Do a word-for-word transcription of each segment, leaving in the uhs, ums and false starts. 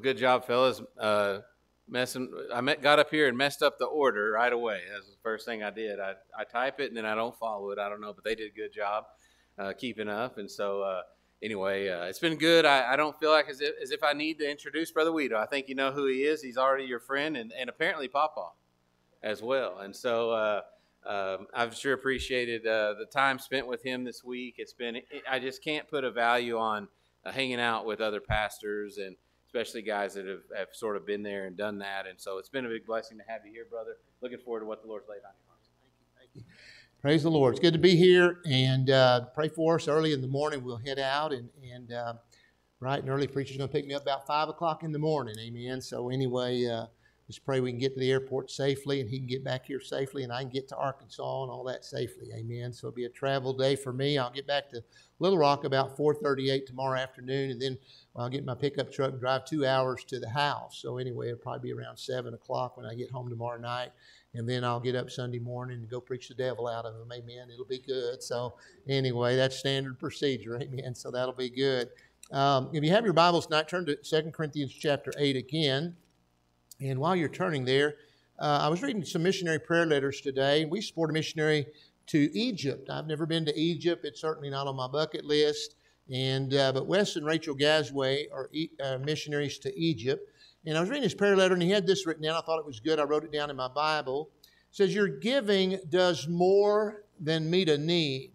good job, fellas. Uh, messing, I met, got up here and messed up the order right away. That's the first thing I did. I, I type it and then I don't follow it. I don't know, but they did a good job uh, keeping up. And so, uh, anyway, uh, it's been good. I, I don't feel like as if, as if I need to introduce Brother Weedo. I think you know who he is. He's already your friend and, and apparently Papa as well. And so, uh, um, I've sure appreciated uh, the time spent with him this week. It's been, I just can't put a value on uh, hanging out with other pastors and especially guys that have, have sort of been there and done that. And so it's been a big blessing to have you here, brother. Looking forward to what the Lord's laid on your hearts. Thank you. Thank you. Praise the Lord. It's good to be here, and uh, pray for us. Early in the morning we'll head out, and, and uh, right and early preacher's going to pick me up about five o'clock in the morning. Amen. So anyway, uh, just pray we can get to the airport safely, and he can get back here safely, and I can get to Arkansas and all that safely. Amen. So it'll be a travel day for me. I'll get back to Little Rock about four thirty-eight tomorrow afternoon, and then I'll get my pickup truck and drive two hours to the house. So anyway, it'll probably be around seven o'clock when I get home tomorrow night. And then I'll get up Sunday morning and go preach the devil out of them. Amen. It'll be good. So anyway, that's standard procedure. Amen. So that'll be good. Um, if you have your Bibles tonight, turn to Second Corinthians chapter eight again. And while you're turning there, uh, I was reading some missionary prayer letters today. We support a missionary to Egypt. I've never been to Egypt. It's certainly not on my bucket list. And uh, but Wes and Rachel Gasway are e- uh, missionaries to Egypt. And I was reading his prayer letter, and he had this written down. I thought it was good. I wrote it down in my Bible. It says, your giving does more than meet a need.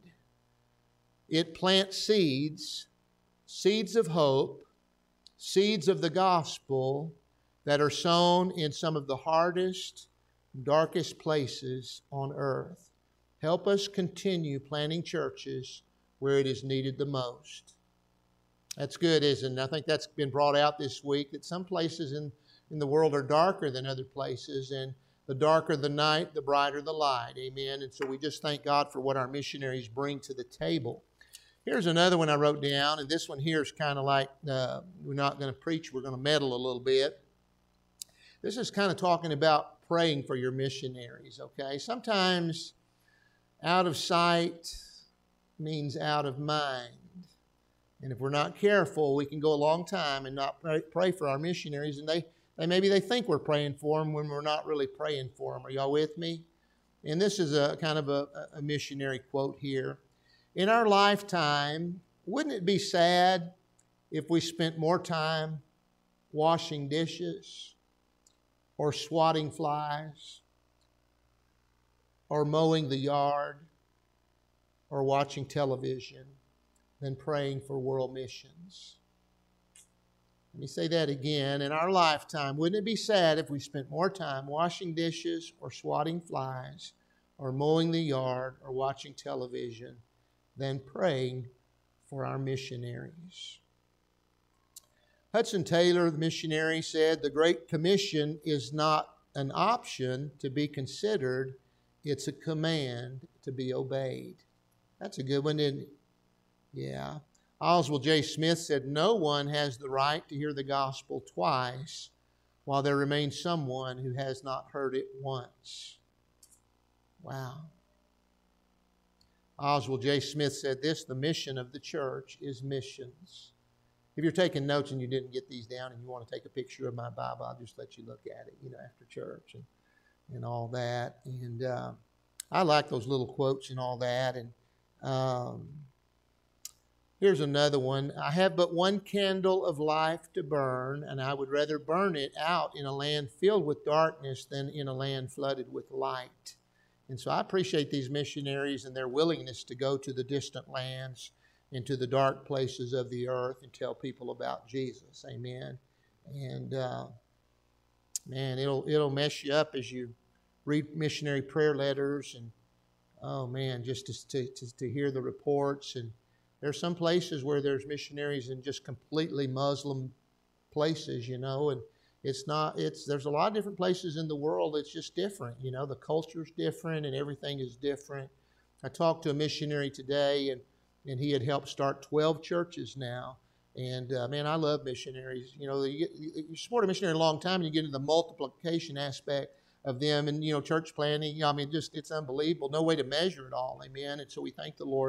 It plants seeds, seeds of hope, seeds of the gospel that are sown in some of the hardest, darkest places on earth. Help us continue planting churches where it is needed the most. That's good, isn't it? I think that's been brought out this week, that some places in, in the world are darker than other places, and the darker the night, the brighter the light. Amen. And so we just thank God for what our missionaries bring to the table. Here's another one I wrote down, and this one here is kind of like, uh, we're not going to preach, we're going to meddle a little bit. This is kind of talking about praying for your missionaries, okay? Sometimes out of sight means out of mind. And if we're not careful, we can go a long time and not pray, pray for our missionaries. And they, they maybe they think we're praying for them when we're not really praying for them. Are y'all with me? And this is a kind of a, a missionary quote here. In our lifetime, wouldn't it be sad if we spent more time washing dishes or swatting flies or mowing the yard or watching television than praying for world missions? Let me say that again. In our lifetime, wouldn't it be sad if we spent more time washing dishes or swatting flies or mowing the yard or watching television than praying for our missionaries? Hudson Taylor, the missionary, said, the Great Commission is not an option to be considered. It's a command to be obeyed. That's a good one, isn't it? Yeah. Oswald J. Smith said, no one has the right to hear the gospel twice while there remains someone who has not heard it once. Wow. Oswald J. Smith said this, the mission of the church is missions. If you're taking notes and you didn't get these down and you want to take a picture of my Bible, I'll just let you look at it, you know, after church and, and all that. And uh, I like those little quotes and all that. And um, here's another one. I have but one candle of life to burn, and I would rather burn it out in a land filled with darkness than in a land flooded with light. And so I appreciate these missionaries and their willingness to go to the distant lands and to the dark places of the earth and tell people about Jesus. Amen. And uh, man, it'll it'll mess you up as you read missionary prayer letters, and oh man, just to to, to hear the reports. And there's some places where there's missionaries in just completely Muslim places, you know, and it's not, it's, there's a lot of different places in the world. It's just different, you know, the culture's different and everything is different. I talked to a missionary today, and, and he had helped start twelve churches now. And uh, man, I love missionaries. You know, you, get, you support a missionary a long time and you get into the multiplication aspect of them, and, you know, church planning. I mean, just, it's unbelievable. No way to measure it all. Amen. And so we thank the Lord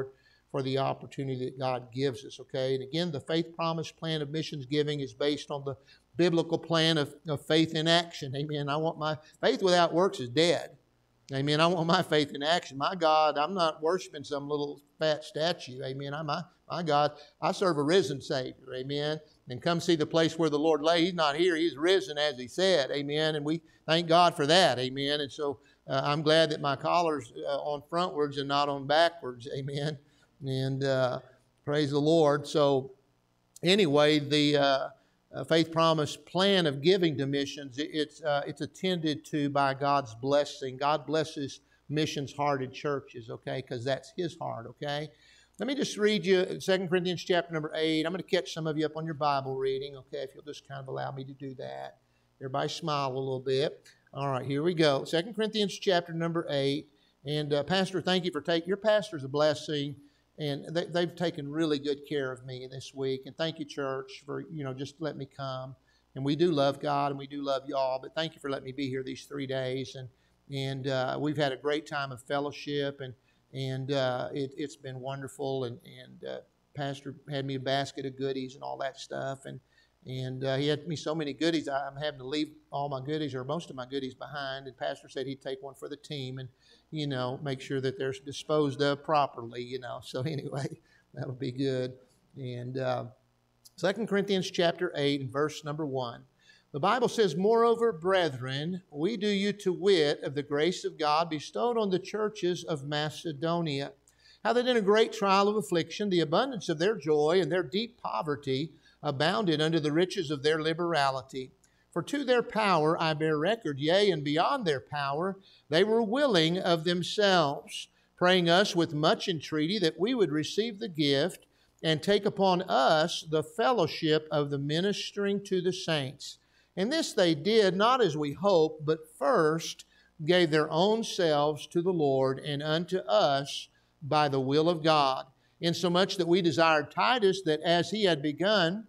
for the opportunity that God gives us, okay? And again, the faith promise plan of missions giving is based on the biblical plan of, of faith in action. Amen. I want my faith without works is dead. Amen. I want my faith in action. My God, I'm not worshiping some little fat statue. Amen. I, my, my God, I serve a risen Savior. Amen. And come see the place where the Lord lay. He's not here. He's risen as He said. Amen. And we thank God for that. Amen. And so uh, I'm glad that my collar's uh, on frontwards and not on backwards. Amen. And uh, praise the Lord. So anyway, the... Uh, Uh, faith promise plan of giving to missions, it, it's, uh, it's attended to by God's blessing. God blesses missions-hearted churches, okay, because that's His heart, okay? Let me just read you Second Corinthians chapter number eight. I'm going to catch some of you up on your Bible reading, okay, if you'll just kind of allow me to do that. Everybody smile a little bit. All right, here we go. Second Corinthians chapter number eight. And uh, Pastor, thank you for taking, your pastor's a blessing. And they, they've taken really good care of me this week. And thank you, church, for, you know, just let me come. And we do love God and we do love y'all. But thank you for letting me be here these three days. And and uh, we've had a great time of fellowship. And and uh, it, it's been wonderful. And, and uh, Pastor had me a basket of goodies and all that stuff. And and uh, he had me so many goodies, I'm having to leave all my goodies or most of my goodies behind. And Pastor said he'd take one for the team. And you know, make sure that they're disposed of properly, you know. So anyway, that'll be good. And uh, Second Corinthians chapter eight and verse number one. The Bible says, "Moreover, brethren, we do you to wit of the grace of God bestowed on the churches of Macedonia, how that in a great trial of affliction, the abundance of their joy and their deep poverty abounded unto the riches of their liberality. For to their power I bear record, yea, and beyond their power, they were willing of themselves, praying us with much entreaty that we would receive the gift and take upon us the fellowship of the ministering to the saints. And this they did, not as we hoped, but first gave their own selves to the Lord and unto us by the will of God, insomuch that we desired Titus that as he had begun,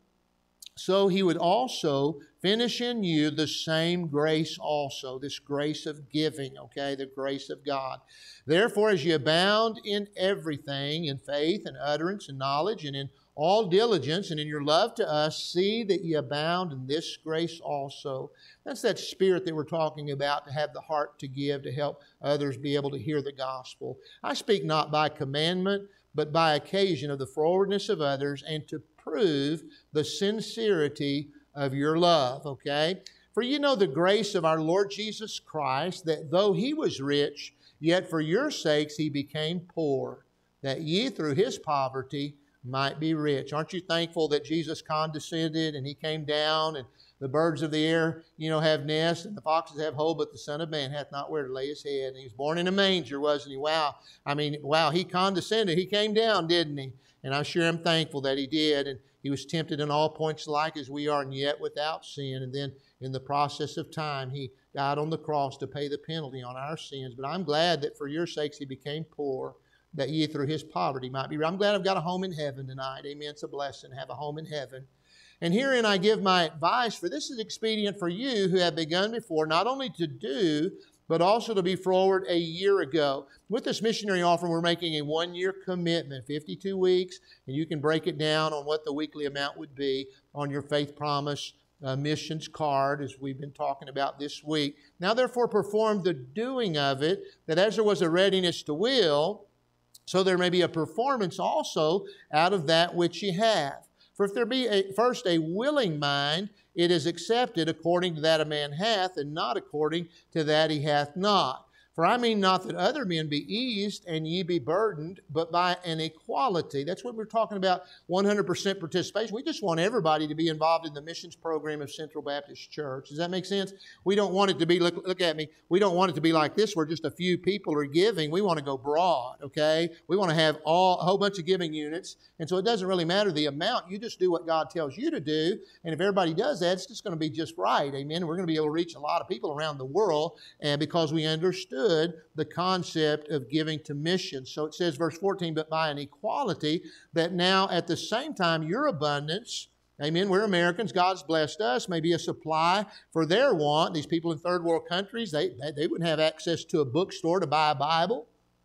so he would also finish in you the same grace also, this grace of giving, okay, the grace of God. Therefore, as ye abound in everything, in faith and utterance and knowledge, and in all diligence, and in your love to us, see that ye abound in this grace also." That's that spirit that we're talking about, to have the heart to give, to help others be able to hear the gospel. I speak not by commandment, but by occasion of the forwardness of others, and to prove the sincerity of your love, okay? For you know the grace of our Lord Jesus Christ, that though He was rich, yet for your sakes He became poor, that ye through His poverty might be rich. Aren't you thankful that Jesus condescended and He came down, and the birds of the air, you know, have nests, and the foxes have holes, but the Son of Man hath not where to lay His head. And He was born in a manger, wasn't He? Wow. I mean, wow, He condescended. He came down, didn't He? And I sure am thankful that He did. And He was tempted in all points like as we are, and yet without sin. And then in the process of time, He died on the cross to pay the penalty on our sins. But I'm glad that for your sakes He became poor, that ye through His poverty might be. I'm glad I've got a home in heaven tonight. Amen. It's a blessing to have a home in heaven. And herein I give my advice, for this is expedient for you who have begun before, not only to do, but also to be forward a year ago. With this missionary offering, we're making a one-year commitment, fifty-two weeks, and you can break it down on what the weekly amount would be on your Faith Promise uh, missions card, as we've been talking about this week. Now, therefore, perform the doing of it, that as there was a readiness to will, so there may be a performance also out of that which ye have. For if there be a, first a willing mind, it is accepted according to that a man hath, and not according to that he hath not. For I mean not that other men be eased and ye be burdened, but by an equality. That's what we're talking about, one hundred percent participation. We just want everybody to be involved in the missions program of Central Baptist Church. Does that make sense? We don't want it to be, look, look at me, we don't want it to be like this where just a few people are giving. We want to go broad, okay? We want to have all a whole bunch of giving units. And so it doesn't really matter the amount. You just do what God tells you to do. And if everybody does that, it's just going to be just right, amen? And we're going to be able to reach a lot of people around the world, and because we understood the concept of giving to missions. So it says, verse fourteen, but by an equality, that now at the same time your abundance, amen, we're Americans, God's blessed us, may be a supply for their want. These people in third world countries, they, they wouldn't have access to a bookstore to buy a Bible.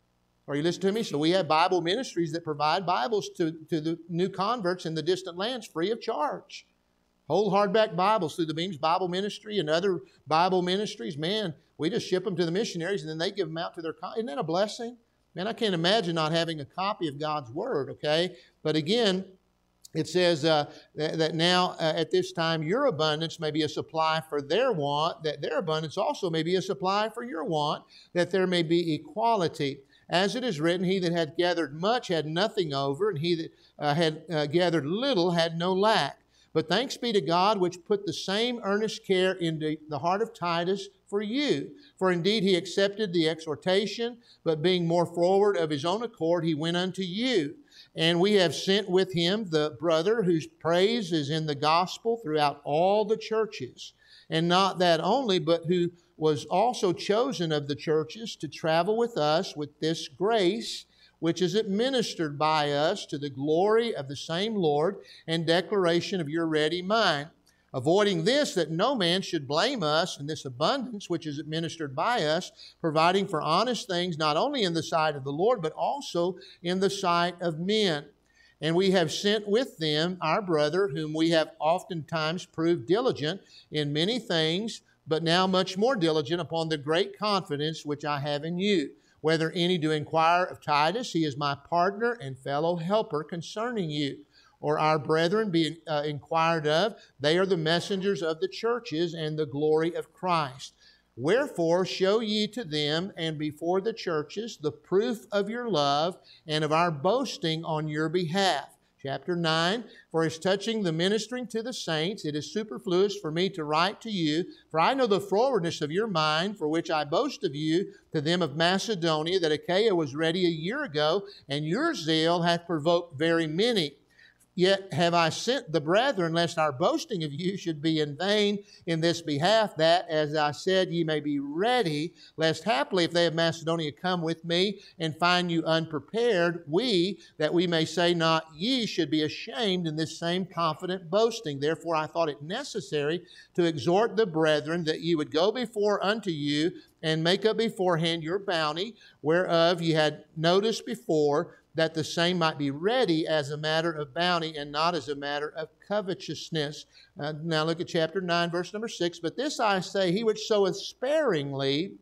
Are you listening to me? So we have Bible ministries that provide Bibles to, to the new converts in the distant lands free of charge. Whole hardback Bibles through the Beams Bible Ministry and other Bible ministries. Man, we just ship them to the missionaries and then they give them out to their... Con- Isn't that a blessing? Man, I can't imagine not having a copy of God's Word, okay? But again, it says uh, that, that now uh, at this time your abundance may be a supply for their want, that their abundance also may be a supply for your want, that there may be equality. As it is written, he that had gathered much had nothing over, and he that uh, had uh, gathered little had no lack. But thanks be to God, which put the same earnest care into the heart of Titus for you. For indeed he accepted the exhortation, but being more forward of his own accord, he went unto you. And we have sent with him the brother whose praise is in the gospel throughout all the churches. And not that only, but who was also chosen of the churches to travel with us with this grace, which is administered by us to the glory of the same Lord and declaration of your ready mind. Avoiding this, that no man should blame us in this abundance which is administered by us, providing for honest things, not only in the sight of the Lord, but also in the sight of men. And we have sent with them our brother, whom we have oftentimes proved diligent in many things, but now much more diligent upon the great confidence which I have in you. Whether any do inquire of Titus, he is my partner and fellow helper concerning you. Or our brethren be uh, inquired of, they are the messengers of the churches and the glory of Christ. Wherefore show ye to them and before the churches the proof of your love and of our boasting on your behalf. Chapter nine, for as touching the ministering to the saints, it is superfluous for me to write to you, for I know the forwardness of your mind, for which I boast of you to them of Macedonia, that Achaia was ready a year ago, and your zeal hath provoked very many. Yet have I sent the brethren, lest our boasting of you should be in vain in this behalf, that, as I said, ye may be ready, lest haply, if they of Macedonia come with me and find you unprepared, we, that we may say not ye, should be ashamed in this same confident boasting. Therefore I thought it necessary to exhort the brethren that ye would go before unto you and make up beforehand your bounty, whereof ye had noticed before, that the same might be ready as a matter of bounty and not as a matter of covetousness. Uh, now look at chapter nine, verse number six. But this I say, he which soweth sparingly,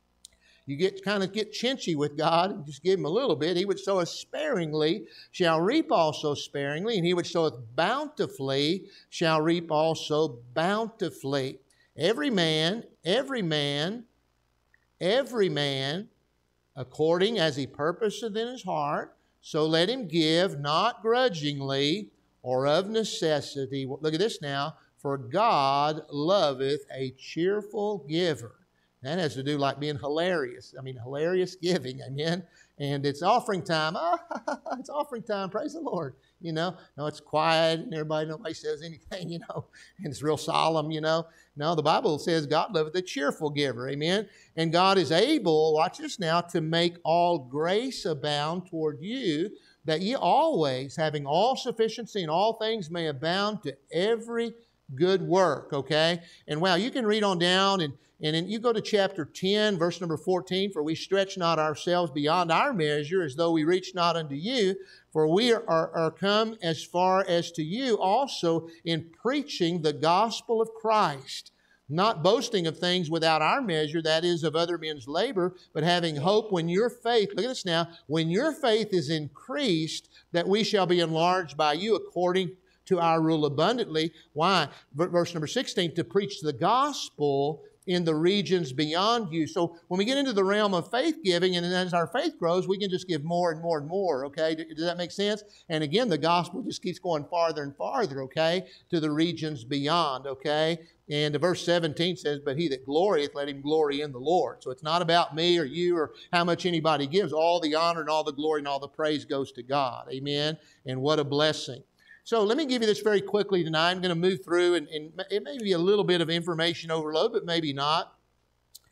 you get kind of get chinchy with God and just give him a little bit. He which soweth sparingly shall reap also sparingly, and he which soweth bountifully shall reap also bountifully. Every man, every man, every man, according as he purposeth in his heart, so let him give, not grudgingly or of necessity. Look at this now. For God loveth a cheerful giver. That has to do like being hilarious. I mean, hilarious giving, amen? And it's offering time. Oh, it's offering time. Praise the Lord. You know, no, it's quiet and everybody, nobody says anything, you know, and it's real solemn, you know. No, the Bible says God loveth a cheerful giver, amen. And God is able, watch this now, to make all grace abound toward you, that ye always, having all sufficiency in all things, may abound to every good work, okay? And wow, you can read on down and And then you go to chapter ten, verse number fourteen, for we stretch not ourselves beyond our measure, as though we reach not unto you, for we are, are, are come as far as to you also in preaching the gospel of Christ, not boasting of things without our measure, that is, of other men's labor, but having hope when your faith, look at this now, when your faith is increased, that we shall be enlarged by you according to our rule abundantly. Why? Verse number sixteen, to preach the gospel in the regions beyond you. So when we get into the realm of faith giving, and as our faith grows, we can just give more and more and more, okay? Does that make sense? And again, the gospel just keeps going farther and farther, okay, to the regions beyond, okay? And verse seventeen says, but he that glorieth, let him glory in the Lord. So it's not about me or you or how much anybody gives. All the honor and all the glory and all the praise goes to God, amen? And what a blessing. So let me give you this very quickly tonight. I'm going to move through, and, and it may be a little bit of information overload, but maybe not.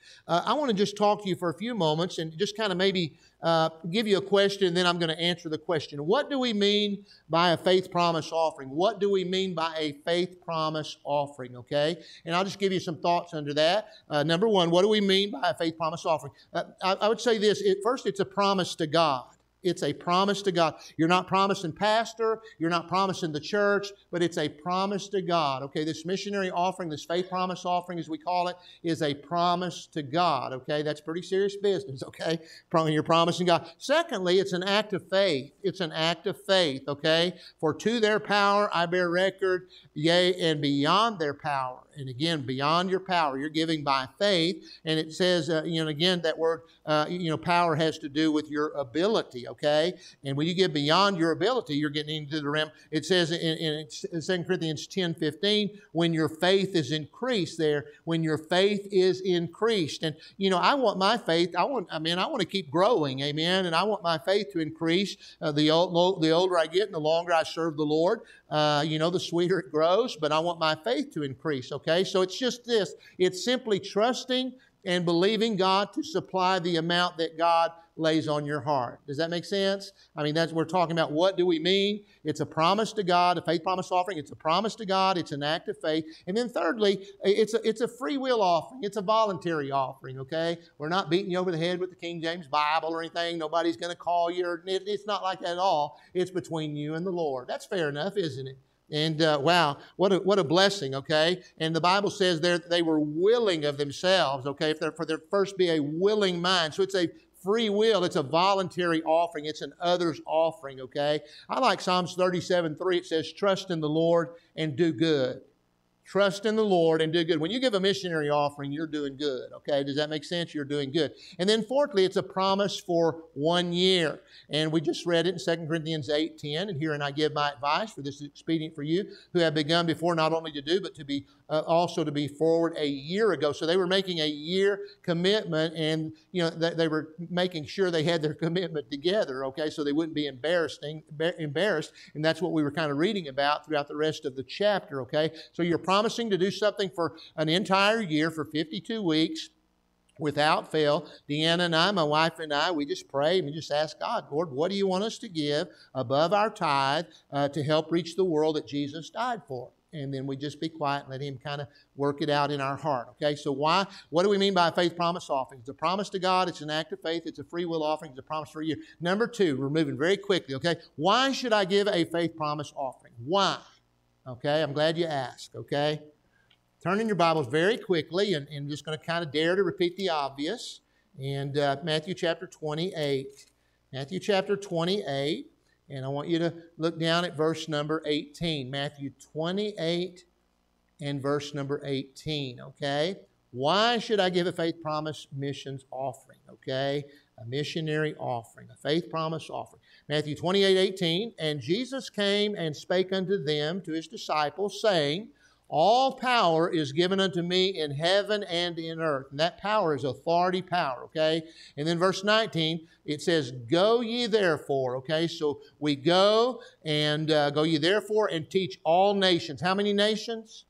Uh, I want to just talk to you for a few moments and just kind of maybe uh, give you a question, and then I'm going to answer the question. What do we mean by a faith promise offering? What do we mean by a faith promise offering, okay? And I'll just give you some thoughts under that. Uh, number one, what do we mean by a faith promise offering? Uh, I, I would say this. It, first, it's a promise to God. It's a promise to God. You're not promising pastor, you're not promising the church, but it's a promise to God. Okay, this missionary offering, this faith promise offering as we call it, is a promise to God. Okay, that's pretty serious business. Okay, you're promising God. Secondly, it's an act of faith. It's an act of faith. Okay, for to their power I bear record, yea, and beyond their power. And again, beyond your power, you're giving by faith. And it says, uh, you know, again, that word, uh, you know, power has to do with your ability, okay? And when you give beyond your ability, you're getting into the realm. It says in, in Second Corinthians ten fifteen, when your faith is increased there, when your faith is increased. And, you know, I want my faith, I want, I mean, I want to keep growing, amen? And I want my faith to increase. Uh, the, old, the older I get and the longer I serve the Lord, uh, you know, the sweeter it grows, but I want my faith to increase, okay? Okay, so it's just this. It's simply trusting and believing God to supply the amount that God lays on your heart. Does that make sense? I mean, that's we're talking about what do we mean? It's a promise to God, a faith promise offering. It's a promise to God. It's an act of faith. And then thirdly, it's a, it's a free will offering. It's a voluntary offering, okay? We're not beating you over the head with the King James Bible or anything. Nobody's going to call you. Or, it, it's not like that at all. It's between you and the Lord. That's fair enough, isn't it? And uh, wow, what a, what a blessing, okay? And the Bible says there they were willing of themselves, okay, if they're, for there first be a willing mind. So it's a free will. It's a voluntary offering. It's an others offering, okay? I like Psalms thirty-seven three. It says, trust in the Lord and do good. Trust in the Lord and do good. When you give a missionary offering, you're doing good, okay? Does that make sense? You're doing good. And then fourthly, it's a promise for one year. And we just read it in Second Corinthians eight ten. And herein I give my advice, for this is expedient for you, who have begun before not only to do, but to be uh, also to be forward a year ago. So they were making a year commitment, and you know they, they were making sure they had their commitment together, okay? So they wouldn't be embarrassing, embarrassed. And that's what we were kind of reading about throughout the rest of the chapter, okay? So you're promising to do something for an entire year, for fifty-two weeks, without fail. Deanna and I, my wife and I, we just pray and we just ask God, Lord, what do you want us to give above our tithe uh, to help reach the world that Jesus died for? And then we just be quiet and let Him kind of work it out in our heart. Okay, so why? What do we mean by a faith promise offering? It's a promise to God. It's an act of faith. It's a free will offering. It's a promise for a year. Number two, we're moving very quickly. Okay, why should I give a faith promise offering? Why? Okay, I'm glad you asked. Okay, turn in your Bibles very quickly, and, and just going to kind of dare to repeat the obvious. And uh, Matthew chapter twenty-eight. Matthew chapter twenty-eight. And I want you to look down at verse number eighteen. Matthew twenty-eight and verse number eighteen, okay? Why should I give a faith promise missions offering, okay? A missionary offering, a faith promise offering. Matthew twenty-eight, eighteen, and Jesus came and spake unto them, to His disciples, saying, all power is given unto me in heaven and in earth. And that power is authority power, okay? And then verse nineteen, it says, go ye therefore, okay? So we go and uh, go ye therefore and teach all nations. How many nations?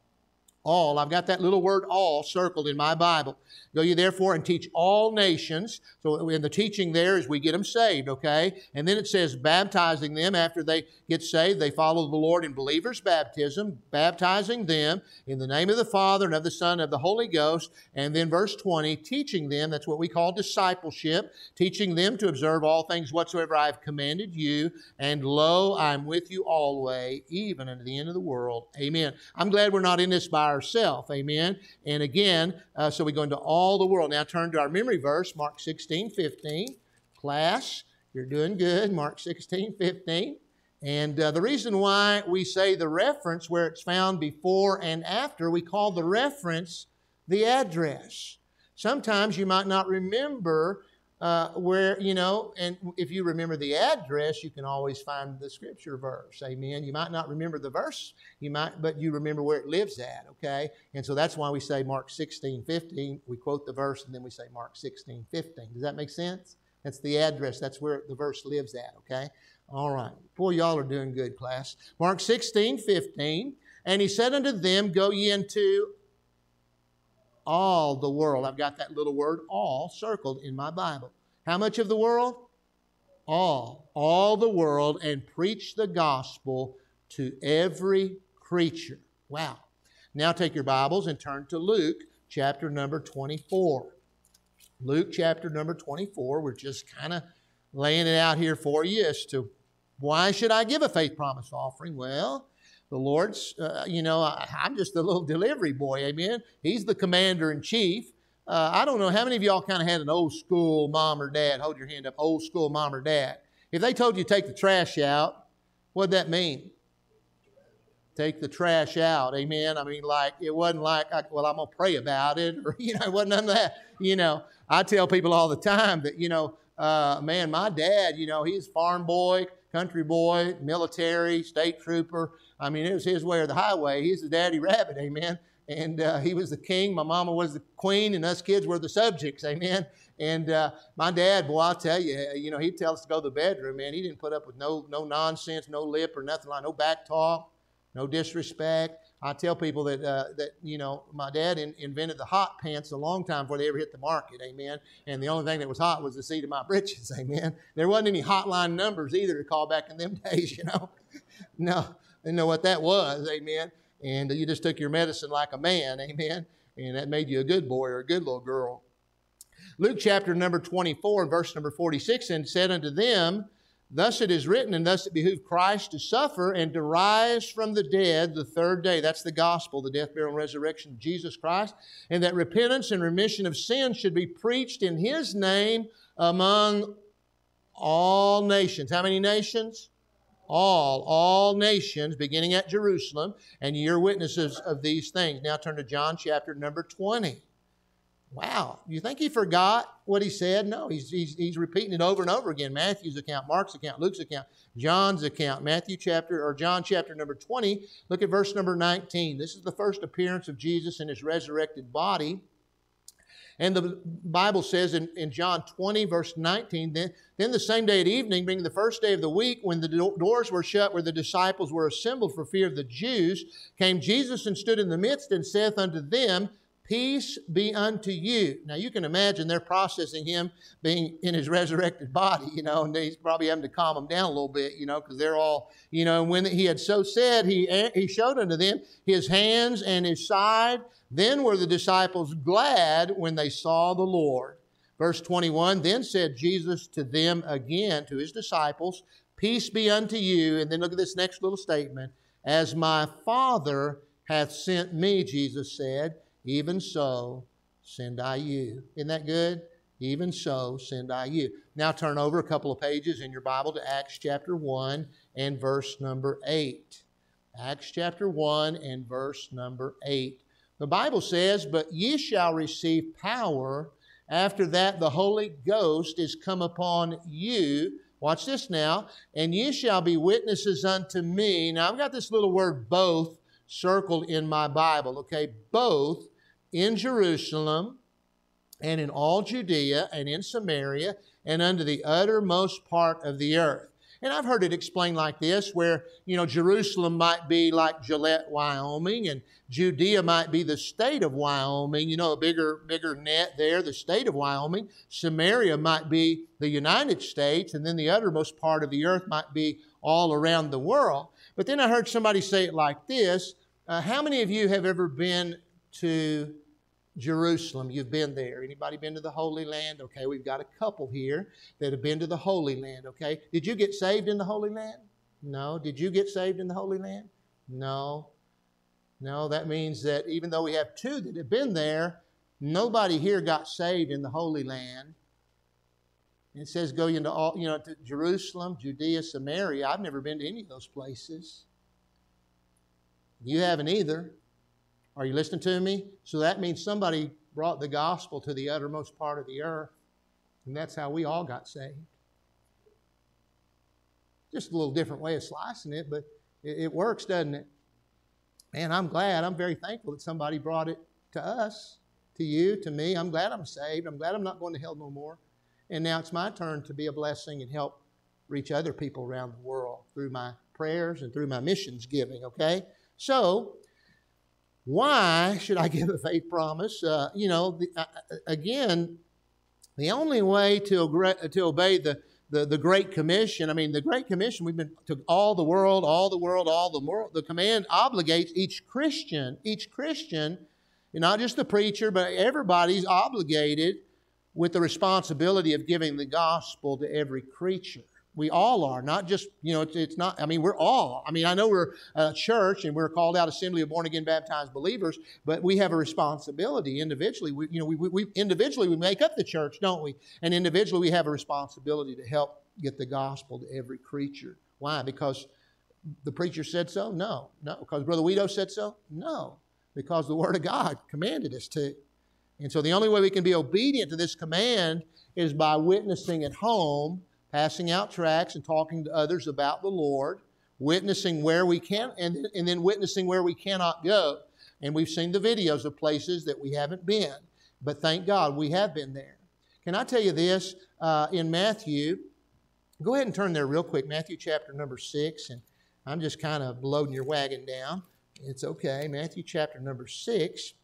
All. I've got that little word all circled in my Bible. Go ye therefore and teach all nations. So in the teaching there is we get them saved, okay? And then it says baptizing them after they get saved. They follow the Lord in believers' baptism, baptizing them in the name of the Father and of the Son and of the Holy Ghost. And then verse twenty, teaching them, that's what we call discipleship, teaching them to observe all things whatsoever I have commanded you. And lo, I am with you always, even unto the end of the world. Amen. I'm glad we're not in this by ourselves. Amen. And again, uh, so we go into all the world. Now turn to our memory verse, Mark sixteen, fifteen. Class, you're doing good. Mark sixteen, fifteen. And uh, the reason why we say the reference where it's found before and after, we call the reference the address. Sometimes you might not remember Uh, where, you know, and if you remember the address, you can always find the scripture verse. Amen. You might not remember the verse, you might, but you remember where it lives at, okay? And so that's why we say Mark sixteen, fifteen. We quote the verse and then we say Mark sixteen, fifteen. Does that make sense? That's the address. That's where the verse lives at, okay? All right. Boy, y'all are doing good, class. Mark sixteen, fifteen. And He said unto them, go ye into all the world. I've got that little word all circled in my Bible. How much of the world? All. All the world, and preach the gospel to every creature. Wow. Now take your Bibles and turn to Luke chapter number twenty-four. Luke chapter number twenty-four. We're just kind of laying it out here for you as to why should I give a faith promise offering? Well, the Lord's, uh, you know, I, I'm just a little delivery boy, amen? He's the commander-in-chief. Uh, I don't know how many of y'all kind of had an old school mom or dad. Hold your hand up, old school mom or dad. If they told you to take the trash out, what'd that mean? Take the trash out, amen? I mean, like, it wasn't like, well, I'm going to pray about it, or, you know, it wasn't none of that. You know, I tell people all the time that, you know, uh, man, my dad, you know, he's farm boy, country boy, military, state trooper. I mean, it was his way or the highway. He's the daddy rabbit, amen? And uh, he was the king. My mama was the queen, and us kids were the subjects, amen? And uh, my dad, boy, I'll tell you, you know, he'd tell us to go to the bedroom, man. He didn't put up with no, no nonsense, no lip or nothing like, no back talk. No disrespect. I tell people that, uh, that you know, my dad in, invented the hot pants a long time before they ever hit the market, amen. And the only thing that was hot was the seat of my britches, amen. There wasn't any hotline numbers either to call back in them days, you know. No, didn't know what that was, amen. And you just took your medicine like a man, amen. And that made you a good boy or a good little girl. Luke chapter number twenty-four, verse number forty-six, and said unto them, thus it is written, and thus it behooved Christ to suffer and to rise from the dead the third day. That's the gospel, the death, burial, and resurrection of Jesus Christ. And that repentance and remission of sins should be preached in His name among all nations. How many nations? All, all nations, beginning at Jerusalem. And you're witnesses of these things. Now turn to John chapter number twenty. Wow, you think he forgot what he said? No, he's, he's, he's repeating it over and over again. Matthew's account, Mark's account, Luke's account, John's account. Matthew chapter, or John chapter number twenty, look at verse number nineteen. This is the first appearance of Jesus in His resurrected body. And the Bible says in, in John twenty, verse nineteen, then, then the same day at evening, being the first day of the week, when the do- doors were shut where the disciples were assembled for fear of the Jews, came Jesus and stood in the midst and saith unto them, peace be unto you. Now you can imagine they're processing Him being in His resurrected body, you know, and He's probably having to calm them down a little bit, you know, because they're all, you know, and when He had so said, he, he showed unto them His hands and His side. Then were the disciples glad when they saw the Lord. Verse twenty-one, then said Jesus to them again, to His disciples, peace be unto you. And then look at this next little statement. As my Father hath sent me, Jesus said, even so send I you. Isn't that good? Even so send I you. Now turn over a couple of pages in your Bible to Acts chapter one and verse number eight. Acts chapter one and verse number eight. The Bible says, but ye shall receive power after that the Holy Ghost is come upon you. Watch this now. And ye shall be witnesses unto me. Now I've got this little word both circled in my Bible, okay? Both in Jerusalem and in all Judea and in Samaria and unto the uttermost part of the earth. And I've heard it explained like this, where, you know, Jerusalem might be like Gillette, Wyoming, and Judea might be the state of Wyoming, you know, a bigger, bigger net there, the state of Wyoming. Samaria might be the United States, and then the uttermost part of the earth might be all around the world. But then I heard somebody say it like this. Uh, how many of you have ever been to Jerusalem? You've been there. Anybody been to the Holy Land? Okay, we've got a couple here that have been to the Holy Land, okay? Did you get saved in the Holy Land? No. Did you get saved in the Holy Land? No. No, that means that even though we have two that have been there, nobody here got saved in the Holy Land. It says go into all, you know, to Jerusalem, Judea, Samaria. I've never been to any of those places. You haven't either. Are you listening to me? So that means somebody brought the gospel to the uttermost part of the earth. And that's how we all got saved. Just a little different way of slicing it, but it, it works, doesn't it? Man, I'm glad. I'm very thankful that somebody brought it to us, to you, to me. I'm glad I'm saved. I'm glad I'm not going to hell no more. And now it's my turn to be a blessing and help reach other people around the world through my prayers and through my missions giving, okay? So, Why should I give a faith promise? Uh, you know, the, uh, again, the only way to, agree, to obey the, the, the Great Commission, I mean, the Great Commission, we've been to all the world, all the world, all the world. The command obligates each Christian, each Christian, not just the preacher, but everybody's obligated with the responsibility of giving the gospel to every creature. We all are, not just, you know, it's, it's not, I mean, we're all. I mean, I know we're a church and we're called out Assembly of Born Again Baptized Believers, but we have a responsibility individually. We, you know, we, we individually we make up the church, don't we? And individually we have a responsibility to help get the gospel to every creature. Why? Because the preacher said so? No. No. Because Brother Weedo said so? No. Because the Word of God commanded us to. And so the only way we can be obedient to this command is by witnessing at home, passing out tracts and talking to others about the Lord, witnessing where we can, and, and then witnessing where we cannot go. And we've seen the videos of places that we haven't been, but thank God we have been there. Can I tell you this? Uh, in Matthew, go ahead and turn there real quick, Matthew chapter number six, and I'm just kind of loading your wagon down. It's okay, Matthew chapter number six.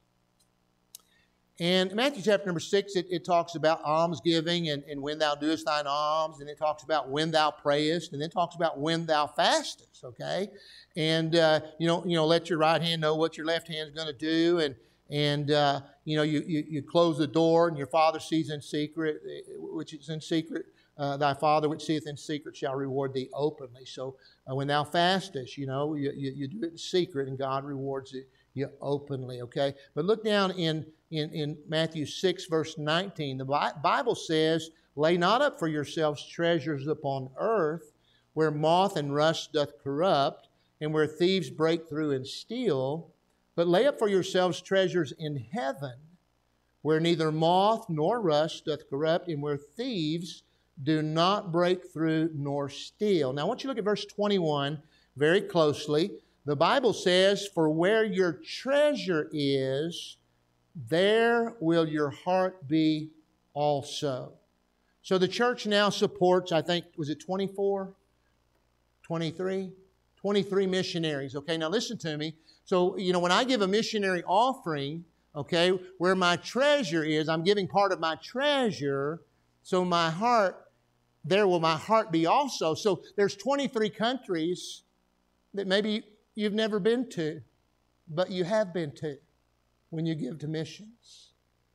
And Matthew chapter number six, it, it talks about almsgiving and, and when thou doest thine alms, and it talks about when thou prayest, and then it talks about when thou fastest, okay? And, uh, you know, you know, let your right hand know what your left hand is going to do, and, and uh, you know, you, you, you close the door, and your Father sees in secret, which is in secret. Uh, thy Father which seeth in secret shall reward thee openly. So uh, when thou fastest, you know, you, you, you do it in secret, and God rewards it you openly, okay? But look down in In, in Matthew six, verse nineteen, the Bible says, lay not up for yourselves treasures upon earth, where moth and rust doth corrupt, and where thieves break through and steal, but lay up for yourselves treasures in heaven, where neither moth nor rust doth corrupt, and where thieves do not break through nor steal. Now I want you to look at verse twenty-one very closely. The Bible says, for where your treasure is, there will your heart be also. So the church now supports, I think, was it twenty-four? twenty-three? twenty-three missionaries. Okay, now listen to me. So, you know, when I give a missionary offering, okay, where my treasure is, I'm giving part of my treasure, so my heart, there will my heart be also. So there's twenty-three countries that maybe you've never been to, but you have been to when you give to missions.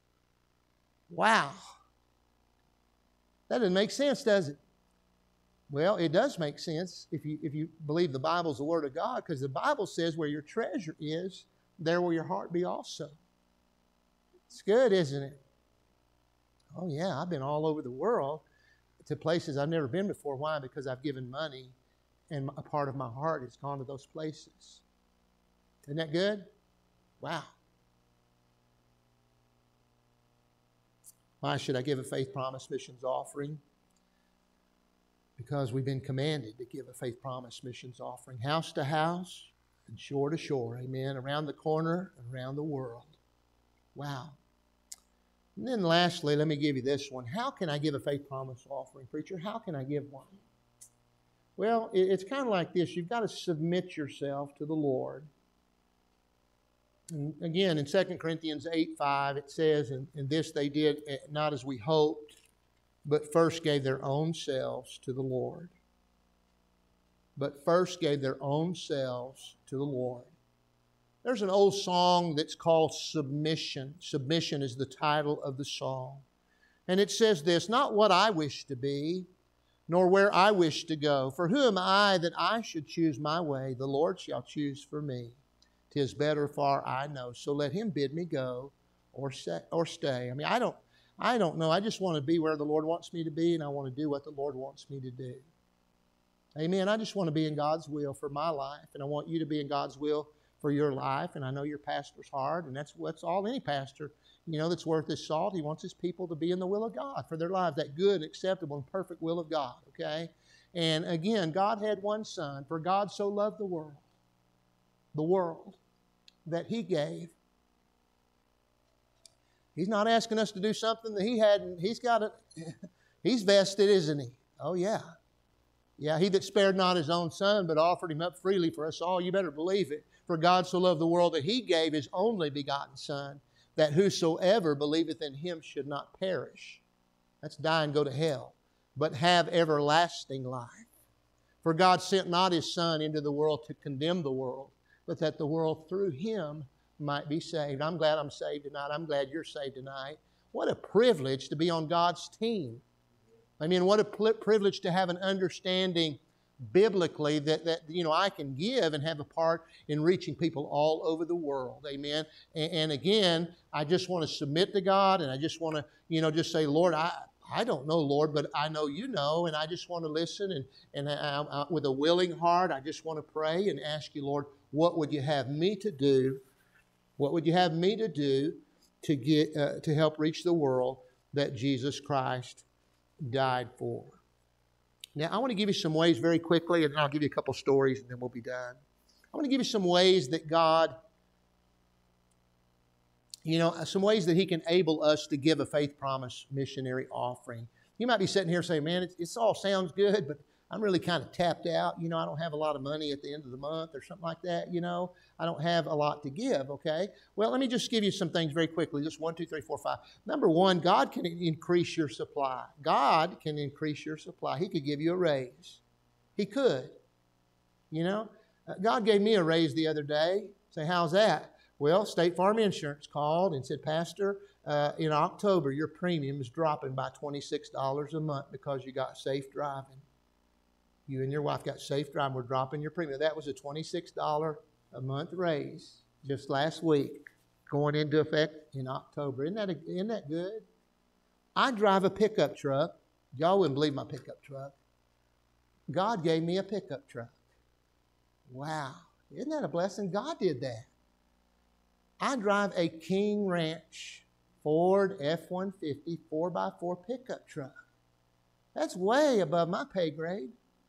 Wow. That doesn't make sense, does it? Well, it does make sense if you, if you believe the Bible's the Word of God, because the Bible says where your treasure is, there will your heart be also. It's good, isn't it? Oh yeah, I've been all over the world to places I've never been before. Why? Because I've given money and a part of my heart has gone to those places. Isn't that good? Wow. Why should I give a faith promise missions offering? Because we've been commanded to give a faith promise missions offering, house to house and shore to shore. Amen. Around the corner and around the world. Wow. And then lastly, let me give you this one. How can I give a faith promise offering, preacher? How can I give one? Well, it's kind of like this. You've got to submit yourself to the Lord. And again, in Second Corinthians eight five, it says, and, and this they did not as we hoped, but first gave their own selves to the Lord. But first gave their own selves to the Lord. There's an old song that's called Submission. Submission is the title of the song. And it says this, not what I wish to be, nor where I wish to go. For who am I that I should choose my way? The Lord shall choose for me. 'Tis better far I know. So let Him bid me go or say, or stay. I mean, I don't, I don't know. I just want to be where the Lord wants me to be, and I want to do what the Lord wants me to do. Amen. I just want to be in God's will for my life, and I want you to be in God's will for your life. And I know your pastor's hard, and that's what's all any pastor, you know, that's worth his salt. He wants his people to be in the will of God for their lives, that good, acceptable, and perfect will of God. Okay. And again, God had one Son. For God so loved the world, the world, that He gave. He's not asking us to do something that He hadn't. He's got it. He's vested, isn't He? Oh, yeah. Yeah, He that spared not His own Son, but offered Him up freely for us all. You better believe it. For God so loved the world that He gave His only begotten Son, that whosoever believeth in Him should not perish. That's die and go to hell, but have everlasting life. For God sent not His Son into the world to condemn the world, but that the world through Him might be saved. I'm glad I'm saved tonight. I'm glad you're saved tonight. What a privilege to be on God's team. I mean, what a privilege to have an understanding biblically that, that you know I can give and have a part in reaching people all over the world. Amen. And, and again, I just want to submit to God, and I just want to, you know, just say, Lord, I, I don't know, Lord, but I know You know, and I just want to listen, and, and I, I, with a willing heart, I just want to pray and ask You, Lord, what would You have me to do? What would You have me to do to get uh, to help reach the world that Jesus Christ died for? Now, I want to give you some ways very quickly, and then I'll give you a couple stories, and then we'll be done. I want to give you some ways that God, you know, some ways that He can enable us to give a faith promise missionary offering. You might be sitting here saying, man, it, it all sounds good, but I'm really kind of tapped out. You know, I don't have a lot of money at the end of the month or something like that, you know. I don't have a lot to give, okay? Well, let me just give you some things very quickly. Just one, two, three, four, five. Number one, God can increase your supply. God can increase your supply. He could give you a raise. He could, you know. Uh, God gave me a raise the other day. Say, how's that? Well, State Farm Insurance called and said, Pastor, uh, in October, your premium is dropping by twenty-six dollars a month because you got safe driving. You and your wife got safe driving. We're dropping your premium. That was a twenty-six dollars a month raise just last week, going into effect in October. Isn't that, a, isn't that good? I drive a pickup truck. Y'all wouldn't believe my pickup truck. God gave me a pickup truck. Wow. Isn't that a blessing? God did that. I drive a King Ranch Ford F one fifty four by four pickup truck. That's way above my pay grade.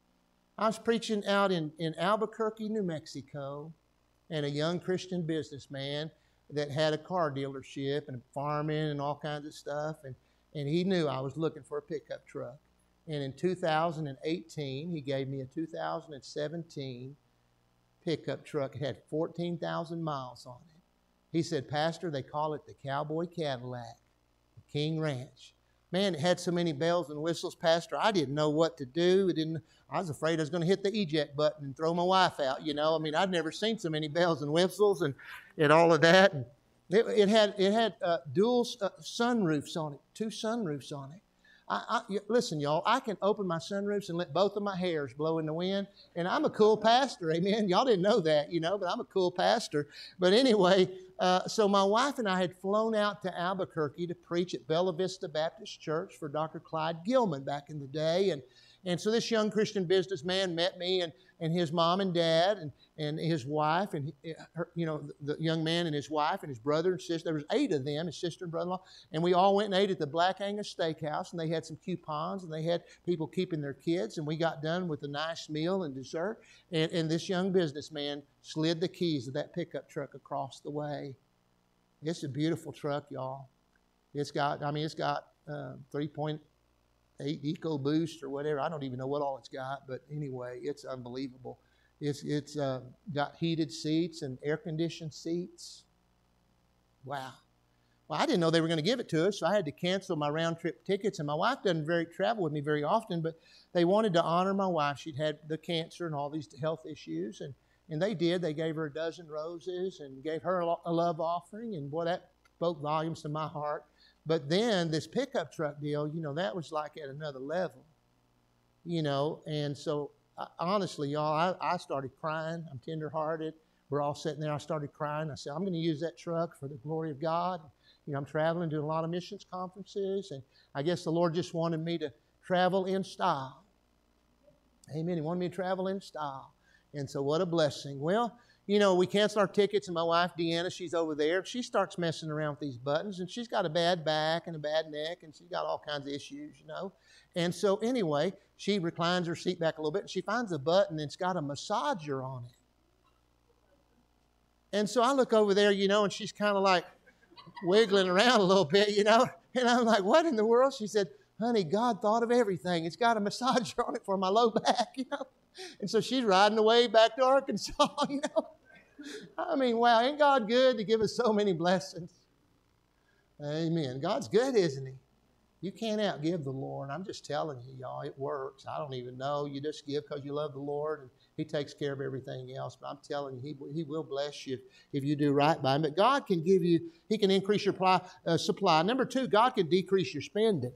I was preaching out in, in Albuquerque, New Mexico, and a young Christian businessman that had a car dealership and farming and all kinds of stuff, and, and he knew I was looking for a pickup truck. And in two thousand eighteen, he gave me a two thousand seventeen pickup truck. It had fourteen thousand miles on it. He said, Pastor, they call it the Cowboy Cadillac, the King Ranch. Man, it had so many bells and whistles, Pastor, I didn't know what to do. It didn't, I was afraid I was going to hit the eject button and throw my wife out, you know. I mean, I'd never seen so many bells and whistles and, and all of that. And it, it had, it had uh, dual uh, sunroofs on it, two sunroofs on it. I, I, listen, y'all, I can open my sunroofs and let both of my hairs blow in the wind, and I'm a cool pastor, amen. Y'all didn't know that, you know, but I'm a cool pastor. But anyway, uh, so my wife and I had flown out to Albuquerque to preach at Bella Vista Baptist Church for Doctor Clyde Gilman back in the day, and And so this young Christian businessman met me and, and his mom and dad and, and his wife and, he, her, you know, the young man and his wife and his brother and sister. There was eight of them, his sister and brother-in-law. And we all went and ate at the Black Angus Steakhouse, and they had some coupons, and they had people keeping their kids. And we got done with a nice meal and dessert. And, and this young businessman slid the keys of that pickup truck across the way. It's a beautiful truck, y'all. It's got, I mean, it's got uh, three point eight EcoBoost or whatever. I don't even know what all it's got, but anyway, it's unbelievable. It's it's uh, got heated seats and air-conditioned seats. Wow. Well, I didn't know they were going to give it to us, so I had to cancel my round-trip tickets. And my wife doesn't very travel with me very often, but they wanted to honor my wife. She'd had the cancer and all these health issues, and, and they did. They gave her a dozen roses and gave her a love offering, and boy, that spoke volumes to my heart. But then this pickup truck deal, you know, that was like at another level, you know. And so, I, honestly, y'all, I, I started crying. I'm tenderhearted. We're all sitting there. I started crying. I said, I'm going to use that truck for the glory of God. You know, I'm traveling, doing a lot of missions conferences. And I guess the Lord just wanted me to travel in style. Amen. He wanted me to travel in style. And so what a blessing. Well, you know, we canceled our tickets, and my wife, Deanna, she's over there. She starts messing around with these buttons, and she's got a bad back and a bad neck, and she's got all kinds of issues, you know. And so anyway, she reclines her seat back a little bit, and she finds a button that's got a massager on it. And so I look over there, you know, and she's kind of like wiggling around a little bit, you know. And I'm like, what in the world? She said, honey, God thought of everything. It's got a massager on it for my low back, you know. And so she's riding away back to Arkansas, you know. I mean, wow, ain't God good to give us so many blessings? Amen. God's good, isn't He? You can't outgive the Lord. I'm just telling you, y'all, it works. I don't even know. You just give because you love the Lord, and He takes care of everything else. But I'm telling you, He, he will bless you if you do right by Him. But God can give you, He can increase your pli- uh, supply. Number two, God can decrease your spending.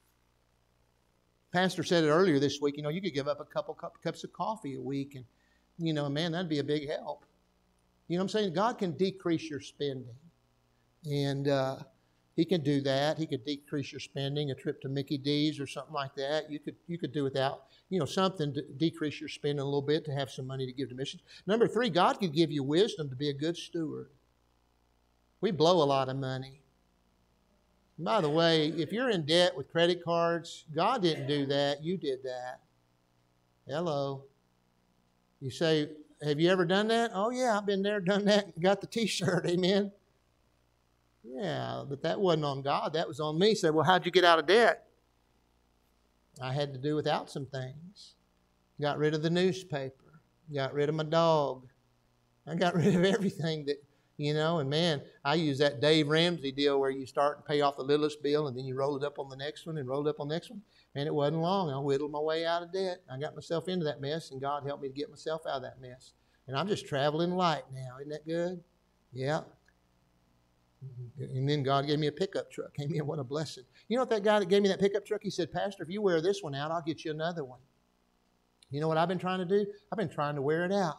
Pastor said it earlier this week, you know, you could give up a couple cup, cups of coffee a week, and, you know, man, that'd be a big help. You know what I'm saying? God can decrease your spending. And, uh, He can do that. He could decrease your spending, a trip to Mickey D's or something like that. You could you could do without, you know, something to decrease your spending a little bit to have some money to give to missions. Number three, God could give you wisdom to be a good steward. We blow a lot of money. And by the way, if you're in debt with credit cards, God didn't do that. You did that. Hello. You say, have you ever done that? Oh, yeah, I've been there, done that, got the T-shirt. Amen. Yeah, but that wasn't on God. That was on me. He said, well, how'd you get out of debt? I had to do without some things. Got rid of the newspaper. Got rid of my dog. I got rid of everything that, you know, and man, I use that Dave Ramsey deal where you start and pay off the littlest bill and then you roll it up on the next one and roll it up on the next one. And it wasn't long. I whittled my way out of debt. I got myself into that mess, and God helped me to get myself out of that mess. And I'm just traveling light now. Isn't that good? Yeah. And then God gave me a pickup truck. Amen. What a blessing. You know what that guy that gave me that pickup truck, he said, Pastor, if you wear this one out, I'll get you another one. You know what I've been trying to do? I've been trying to wear it out.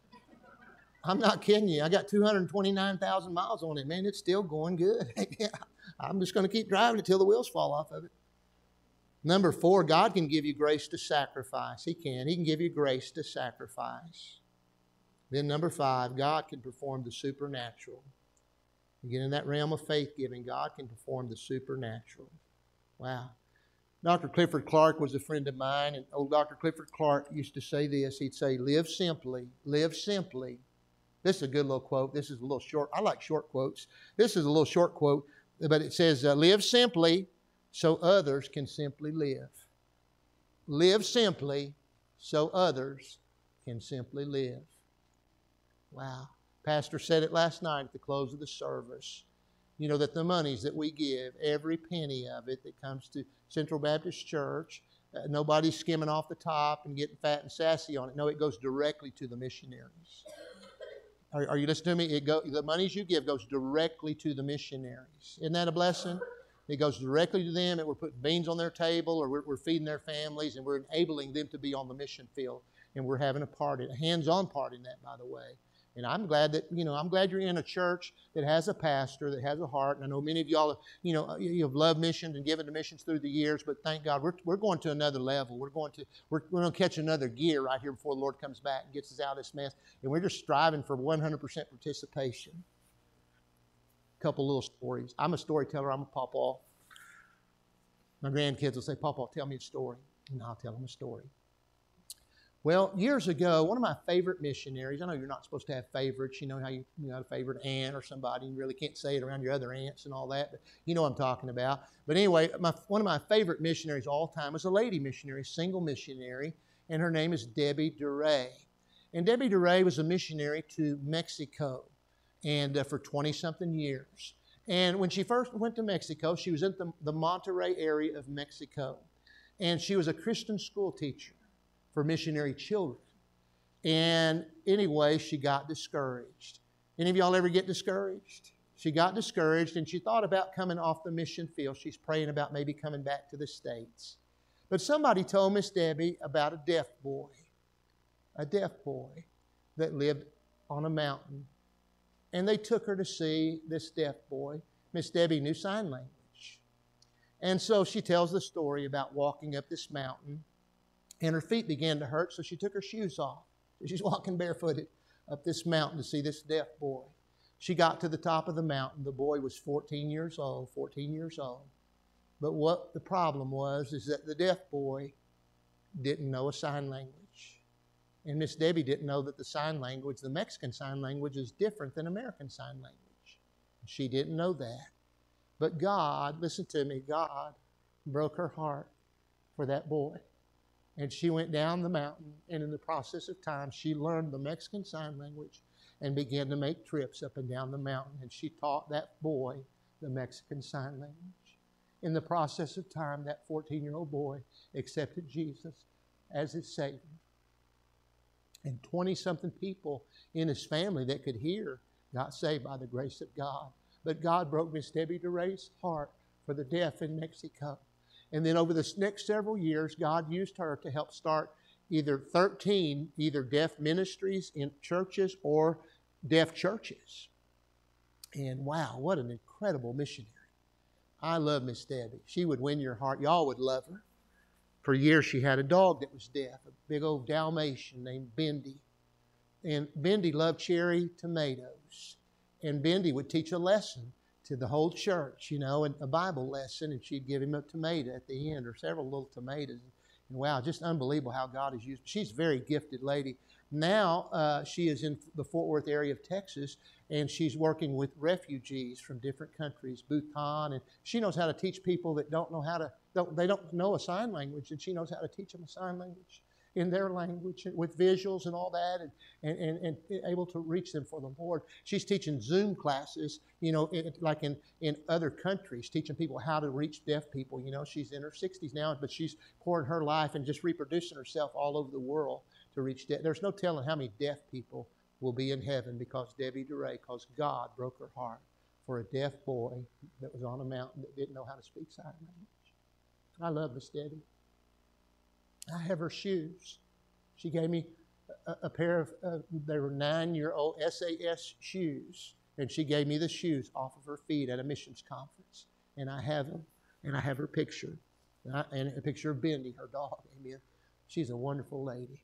I'm not kidding you. I got two hundred twenty-nine thousand miles on it. Man, it's still going good. Yeah. I'm just going to keep driving it till the wheels fall off of it. Number four, God can give you grace to sacrifice. He can. He can give you grace to sacrifice. Then number five, God can perform the supernatural. You get in that realm of faith giving, God can perform the supernatural. Wow. Doctor Clifford Clark was a friend of mine, and old Doctor Clifford Clark used to say this. He'd say, live simply, live simply. This is a good little quote. This is a little short. I like short quotes. This is a little short quote, but it says, uh, live simply so others can simply live. Live simply so others can simply live. Wow. Pastor said it last night at the close of the service. You know, that the monies that we give, every penny of it that comes to Central Baptist Church, uh, nobody's skimming off the top and getting fat and sassy on it. No, it goes directly to the missionaries. Are, are you listening to me? It go, the monies you give goes directly to the missionaries. Isn't that a blessing? It goes directly to them, and we're putting beans on their table, or we're, we're feeding their families, and we're enabling them to be on the mission field. And we're having a part, a hands-on part in that, by the way. And I'm glad that, you know, I'm glad you're in a church that has a pastor, that has a heart. And I know many of y'all, you know, you've loved missions and given to missions through the years, but thank God we're, we're going to another level. We're going to, we're, we're going to catch another gear right here before the Lord comes back and gets us out of this mess. And we're just striving for one hundred percent participation. A couple little stories. I'm a storyteller. I'm a pawpaw. My grandkids will say, Pawpaw, tell me a story. And I'll tell them a story. Well, years ago, one of my favorite missionaries, I know you're not supposed to have favorites, you know how you, you know, a favorite aunt or somebody, you really can't say it around your other aunts and all that, but you know what I'm talking about. But anyway, my, one of my favorite missionaries of all time was a lady missionary, single missionary, and her name is Debbie DeRay. And Debbie DeRay was a missionary to Mexico and uh, for twenty-something years. And when she first went to Mexico, she was in the, the Monterrey area of Mexico, and she was a Christian school teacher for missionary children. And anyway, she got discouraged. Any of y'all ever get discouraged? She got discouraged, and she thought about coming off the mission field. She's praying about maybe coming back to the States. But somebody told Miss Debbie about a deaf boy, a deaf boy that lived on a mountain. And they took her to see this deaf boy. Miss Debbie knew sign language. And so she tells the story about walking up this mountain, and her feet began to hurt, so she took her shoes off. She's walking barefooted up this mountain to see this deaf boy. She got to the top of the mountain. The boy was fourteen years old, fourteen years old. But what the problem was is that the deaf boy didn't know a sign language. And Miss Debbie didn't know that the sign language, the Mexican sign language, is different than American sign language. She didn't know that. But God, listen to me, God broke her heart for that boy. And she went down the mountain, and in the process of time, she learned the Mexican sign language. and began to make trips up and down the mountain. And she taught that boy the Mexican Sign Language. In the process of time, that fourteen-year-old boy accepted Jesus as his Savior. And twenty-something people in his family that could hear got saved by the grace of God. But God broke Miss Debbie DeRay's heart for the deaf in Mexico. And then over the next several years, God used her to help start either thirteen, either deaf ministries in churches or deaf churches. And wow, what an incredible missionary. I love Miss Debbie. She would win your heart. Y'all would love her. For years, she had a dog that was deaf, a big old Dalmatian named Bendy. And Bendy loved cherry tomatoes. And Bendy would teach a lesson to the whole church, you know, and a Bible lesson, and she'd give him a tomato at the end, or several little tomatoes. And wow, just unbelievable how God has used her. She's a very gifted lady. Now uh, she is in the Fort Worth area of Texas, and she's working with refugees from different countries, Bhutan, and she knows how to teach people that don't know how to, don't, they don't know a sign language, and she knows how to teach them a sign language in their language with visuals and all that, and, and, and, and able to reach them for the Lord. She's teaching Zoom classes, you know, it, like in, in other countries, teaching people how to reach deaf people. You know, she's in her sixties now, but she's pouring her life and just reproducing herself all over the world to reach deaf. There's no telling how many deaf people will be in heaven because Debbie DeRay, because God broke her heart for a deaf boy that was on a mountain that didn't know how to speak sign language. I love Miss Debbie. I have her shoes. She gave me a, a pair of, uh, they were nine-year-old S A S shoes, and she gave me the shoes off of her feet at a missions conference. And I have them, and I have her picture, and, I, and a picture of Bendy, her dog. Amen. She's a wonderful lady.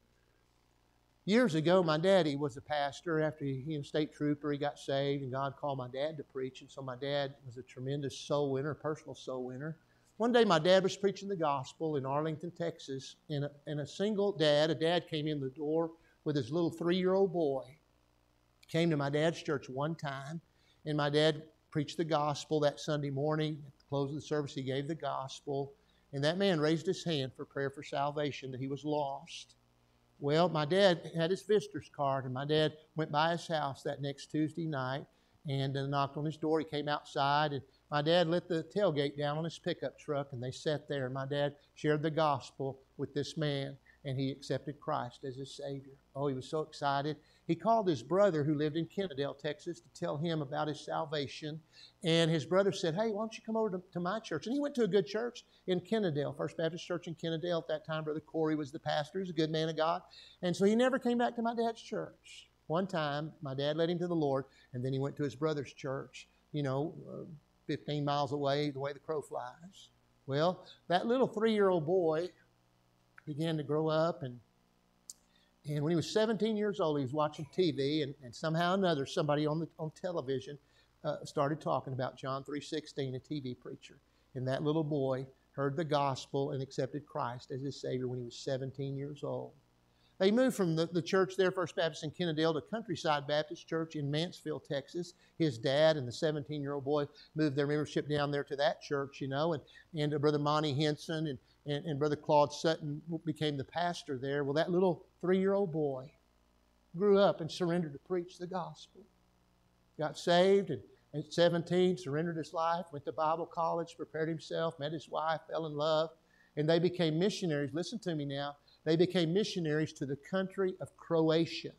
Years ago, my daddy was a pastor. After he, he was a state trooper, he got saved, and God called my dad to preach. And so my dad was a tremendous soul winner, personal soul winner. One day, my dad was preaching the gospel in Arlington, Texas, and a, and a single dad, a dad came in the door with his little three-year-old boy. Came to my dad's church one time, and my dad preached the gospel that Sunday morning. At the close of the service, he gave the gospel, and that man raised his hand for prayer for salvation, that he was lost. Well, my dad had his visitor's card, and my dad went by his house that next Tuesday night and uh, knocked on his door. He came outside, and my dad lit the tailgate down on his pickup truck, and they sat there, and my dad shared the gospel with this man, and he accepted Christ as his Savior. Oh, he was so excited. He called his brother who lived in Kennedale, Texas, to tell him about his salvation, and his brother said, hey, why don't you come over to, to my church? And he went to a good church in Kennedale, First Baptist Church in Kennedale. At that time, Brother Corey was the pastor. He was a good man of God, and so he never came back to my dad's church. One time, my dad led him to the Lord, and then he went to his brother's church, you know, uh, fifteen miles away, the way the crow flies. Well, that little three-year-old boy began to grow up, and and when he was seventeen years old, he was watching T V, and, and somehow or another, somebody on the on television uh, started talking about John three sixteen, a T V preacher. And that little boy heard the gospel and accepted Christ as his Savior when he was seventeen years old. They moved from the, the church there, First Baptist in Kennedale, to Countryside Baptist Church in Mansfield, Texas. His dad and the seventeen-year-old boy moved their membership down there to that church, you know, and, and uh, Brother Monty Henson and, and, and Brother Claude Sutton became the pastor there. Well, that little three-year-old boy grew up and surrendered to preach the gospel. Got saved, and at seventeen, surrendered his life, went to Bible college, prepared himself, met his wife, fell in love, and they became missionaries. Listen to me now. They became missionaries to the country of Croatia.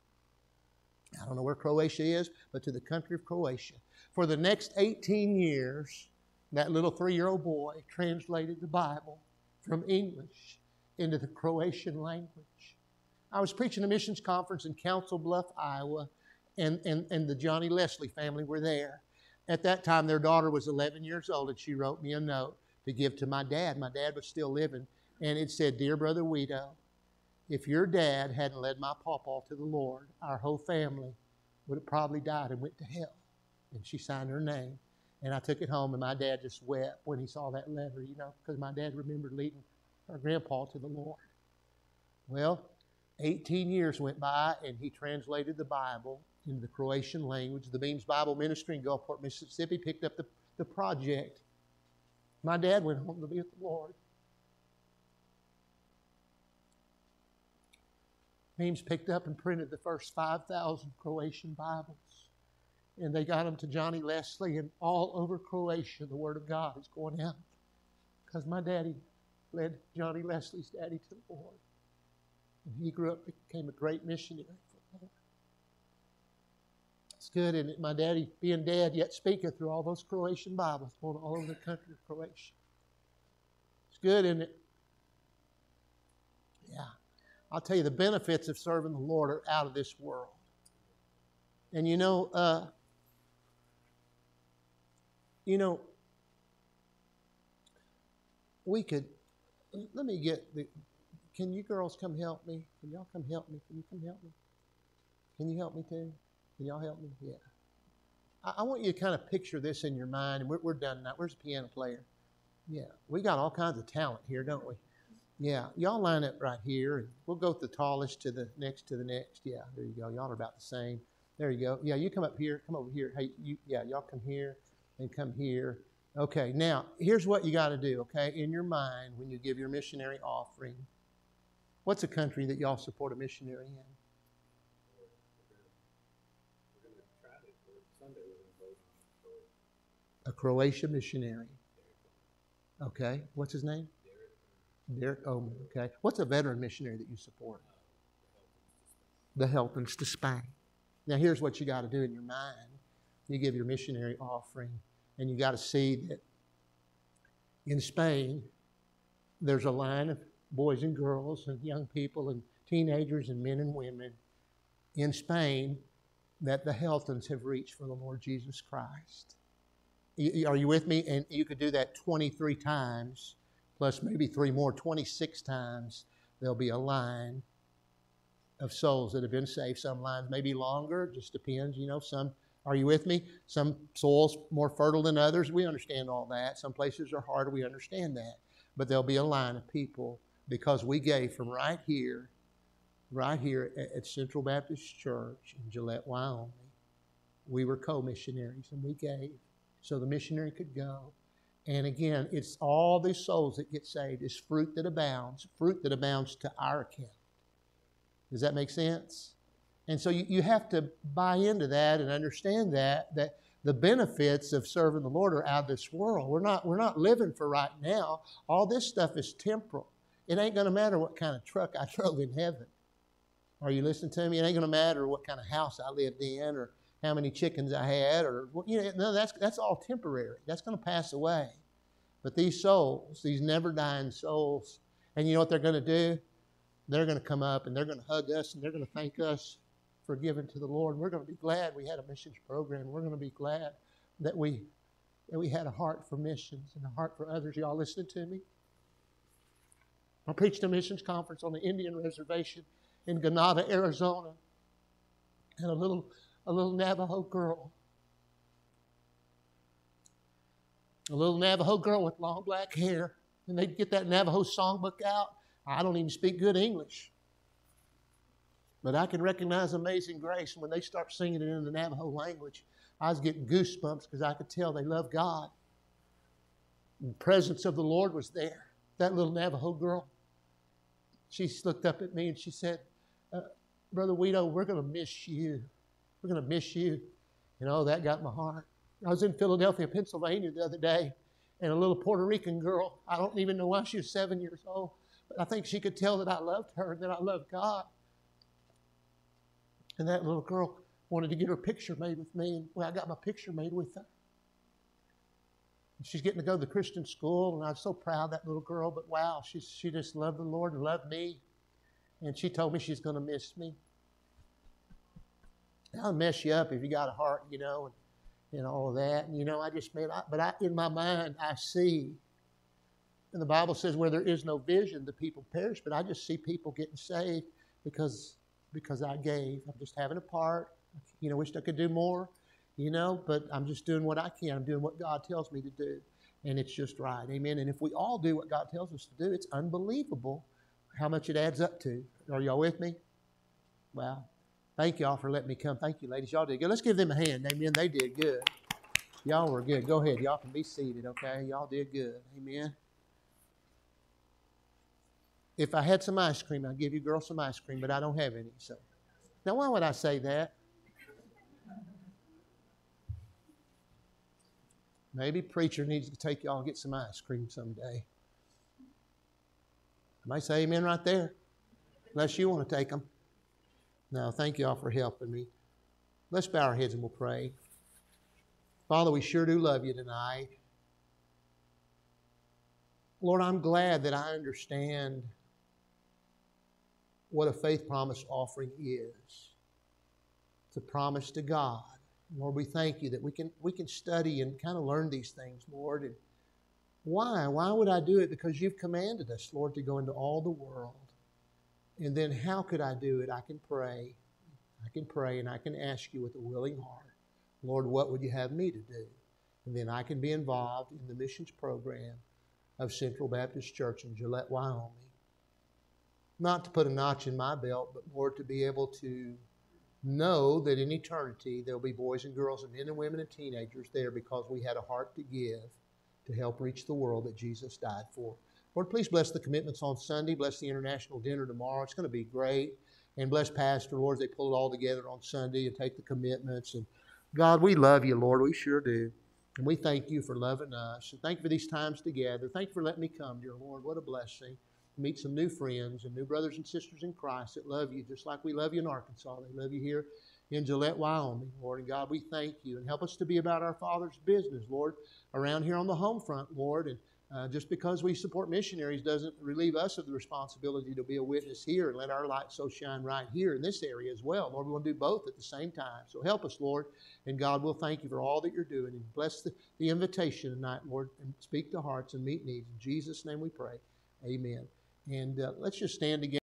I don't know where Croatia is, but to the country of Croatia. For the next eighteen years, that little three-year-old boy translated the Bible from English into the Croatian language. I was preaching a missions conference in Council Bluff, Iowa, and, and, and the Johnny Leslie family were there. At that time, their daughter was eleven years old, and she wrote me a note to give to my dad. My dad was still living. And it said, Dear Brother Guido, if your dad hadn't led my pawpaw to the Lord, our whole family would have probably died and went to hell. And she signed her name. And I took it home, and my dad just wept when he saw that letter, you know, because my dad remembered leading our grandpa to the Lord. Well, eighteen years went by, and he translated the Bible into the Croatian language. The Beams Bible Ministry in Gulfport, Mississippi picked up the, the project. My dad went home to be with the Lord. Ames picked up and printed the first five thousand Croatian Bibles. And they got them to Johnny Leslie, and all over Croatia, the Word of God is going out. Because my daddy led Johnny Leslie's daddy to the Lord. And he grew up, became a great missionary for the Lord. It's good, isn't it? My daddy, being dead, yet speaketh through all those Croatian Bibles going all over the country of Croatia. It's good, isn't it? Yeah. I'll tell you, the benefits of serving the Lord are out of this world. And you know, uh, you know, we could, let me get the, can you girls come help me? Can y'all come help me? Can you come help me? Can you help me too? Can y'all help me? Yeah. I, I want you to kind of picture this in your mind. And we're, we're done now. Where's the piano player? Yeah. We got all kinds of talent here, don't we? Yeah. Y'all line up right here. And we'll go with the tallest to the next to the next. Yeah. There you go. Y'all are about the same. There you go. Yeah. You come up here. Come over here. Hey, you, yeah. Y'all come here and come here. Okay. Now, here's what you got to do, okay? In your mind, when you give your missionary offering, what's a country that y'all support a missionary in? A Croatian missionary. Okay. What's his name? Derek Oman. Okay. What's a veteran missionary that you support? The Helpings to Spain. Now, here's what you got to do in your mind. You give your missionary offering, and you got to see that in Spain, there's a line of boys and girls and young people and teenagers and men and women in Spain that the Heltons have reached for the Lord Jesus Christ. Are you with me? And you could do that twenty-three times, plus maybe three more, twenty-six times. There'll be a line of souls that have been saved. Some lines may be longer, just depends, you know, some, are you with me? Some soils more fertile than others. We understand all that. Some places are harder. We understand that. But there'll be a line of people because we gave from right here, right here at Central Baptist Church in Gillette, Wyoming. We were co-missionaries and we gave so the missionary could go. And again, it's all these souls that get saved. It's fruit that abounds, fruit that abounds to our account. Does that make sense? And so you, you have to buy into that and understand that, that the benefits of serving the Lord are out of this world. We're not, we're not living for right now. All this stuff is temporal. It ain't going to matter what kind of truck I drove in heaven. Are you listening to me? It ain't going to matter what kind of house I lived in or how many chickens I had, or, you know, no, that's, that's all temporary. That's going to pass away. But these souls, these never dying souls, and you know what they're going to do? They're going to come up and they're going to hug us and they're going to thank us for giving to the Lord. We're going to be glad we had a missions program. We're going to be glad that we, that we had a heart for missions and a heart for others. Y'all listening to me? I preached a missions conference on the Indian reservation in Granada, Arizona, and a little A little Navajo girl. A little Navajo girl with long black hair. And they'd get that Navajo songbook out. I don't even speak good English. But I can recognize Amazing Grace. And when they start singing it in the Navajo language, I was getting goosebumps because I could tell they love God. And the presence of the Lord was there. That little Navajo girl, she looked up at me and she said, uh, Brother Guido, we're going to miss you. We're going to miss you. You know, that got my heart. I was in Philadelphia, Pennsylvania the other day, and a little Puerto Rican girl, I don't even know why she was seven years old, but I think she could tell that I loved her and that I loved God. And that little girl wanted to get her picture made with me, and well, I got my picture made with her. And she's getting to go to the Christian school, and I was so proud of that little girl, but wow, she, she just loved the Lord and loved me. And she told me she's going to miss me. That'll mess you up if you got a heart, you know, and, and all of that. And, you know, I just made, I, but I, in my mind, I see, and the Bible says where there is no vision, the people perish, but I just see people getting saved because, because I gave. I'm just having a part. You know, wished I could do more, you know, but I'm just doing what I can. I'm doing what God tells me to do, and it's just right. Amen. And if we all do what God tells us to do, it's unbelievable how much it adds up to. Are y'all with me? Wow. Thank y'all for letting me come. Thank you, ladies. Y'all did good. Let's give them a hand. Amen. They did good. Y'all were good. Go ahead. Y'all can be seated, okay? Y'all did good. Amen. if I had some ice cream, I'd give you girls some ice cream, but I don't have any. So, now why would I say that? Maybe preacher needs to take y'all to get some ice cream someday. I might say amen right there, unless you want to take them. No, thank y'all for helping me. Let's bow our heads and we'll pray. Father, we sure do love you tonight. Lord, I'm glad that I understand what a faith promise offering is. It's a promise to God. Lord, we thank you that we can we can study and kind of learn these things, Lord. And why? Why would I do it? Because you've commanded us, Lord, to go into all the world. And then how could I do it? I can pray. I can pray and I can ask you with a willing heart, Lord, what would you have me to do? And then I can be involved in the missions program of Central Baptist Church in Gillette, Wyoming. Not to put a notch in my belt, but Lord, to be able to know that in eternity there'll be boys and girls and men and women and teenagers there because we had a heart to give to help reach the world that Jesus died for. Lord, please bless the commitments on Sunday. Bless the international dinner tomorrow. It's going to be great. And bless Pastor, Lord, as they pull it all together on Sunday and take the commitments. And God, we love you, Lord. We sure do. And we thank you for loving us. And thank you for these times together. Thank you for letting me come, dear Lord. What a blessing. Meet some new friends and new brothers and sisters in Christ that love you just like we love you in Arkansas. They love you here in Gillette, Wyoming, Lord. And God, we thank you. And help us to be about our Father's business, Lord, around here on the home front, Lord. And uh, just because we support missionaries doesn't relieve us of the responsibility to be a witness here and let our light so shine right here in this area as well. Lord, we want to do both at the same time. So help us, Lord. And God, we'll thank you for all that you're doing. And bless the, the invitation tonight, Lord, and speak to hearts and meet needs. In Jesus' name we pray. Amen. And uh, let's just stand together.